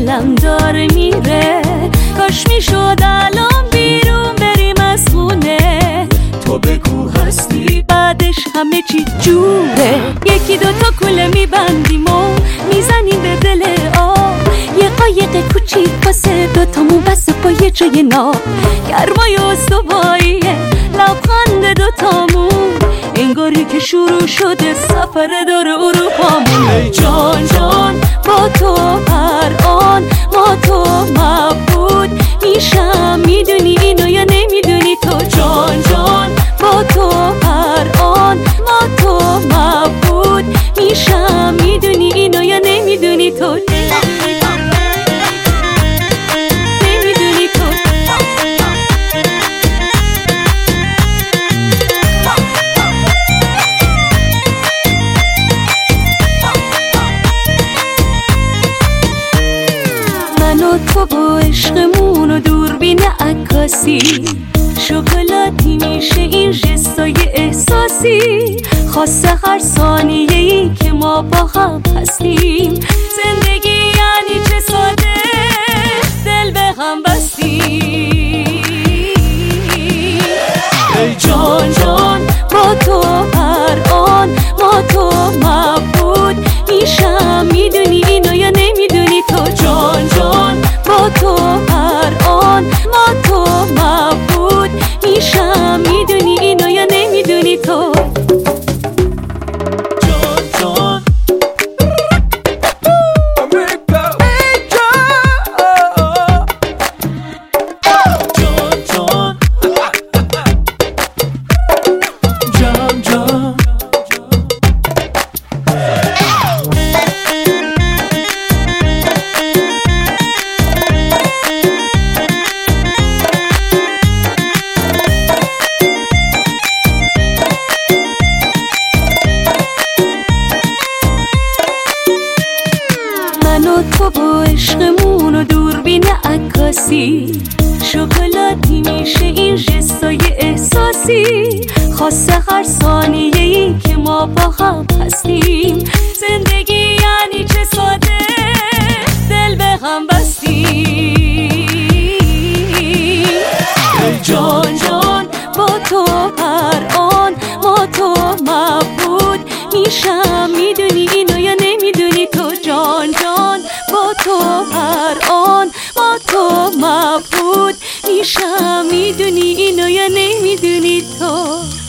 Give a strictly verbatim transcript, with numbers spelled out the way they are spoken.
دلم داره میره، کاش میشد الان بیرون بریم از خونه. تو بگو هستی بعدش همه چی جوره. یکی دوتا کوله میبندیم و میزنیم به دل آب، یه قایق کوچیک واسه دوتامون بسه با یه جای ناب. گرمای استواییه لبخند دوتامون، انگاری که شروع شده سفر دور اروپامون. ای جان جان با تو هر آن ما تو مبهوت میشم، میدونی اینو یا نمیدونی تو؟ جان جان با تو هر آن ما تو مبهوت میشم، میدونی اینو یا نمیدونی تو؟ تو با عشقمون و دوربین عکاسی، شکلاتی میشه این جستای احساسی، خاصه هر ثانیه‌ای که ما با هم هستیم. زندگی یعنی چه ساده دل به هم بستیم. ای جان جان با تو هر آن ما تو مبهوت میشم، میدونی اینو یا نمیدونی تو؟ جان جان با تو هر آن ما تو مبهوت میشم، میدونی اینو یا نمیدونی تو؟ تو با عشقمون و دوربین عکاسی، شکلاتی میشه این جستای احساسی، خاصه هر ثانیه‌ای که ما با هم هستیم. زندگی یعنی چه ساده دل به هم بستیم. ای جان جان با تو هر آن ما تو مبهوت میشم، میدونی اینو یا نمیدونی تو؟ جان جان با تو هر آن ما تو مبهوت میشم، میدونی اینو یا نمیدونی تو؟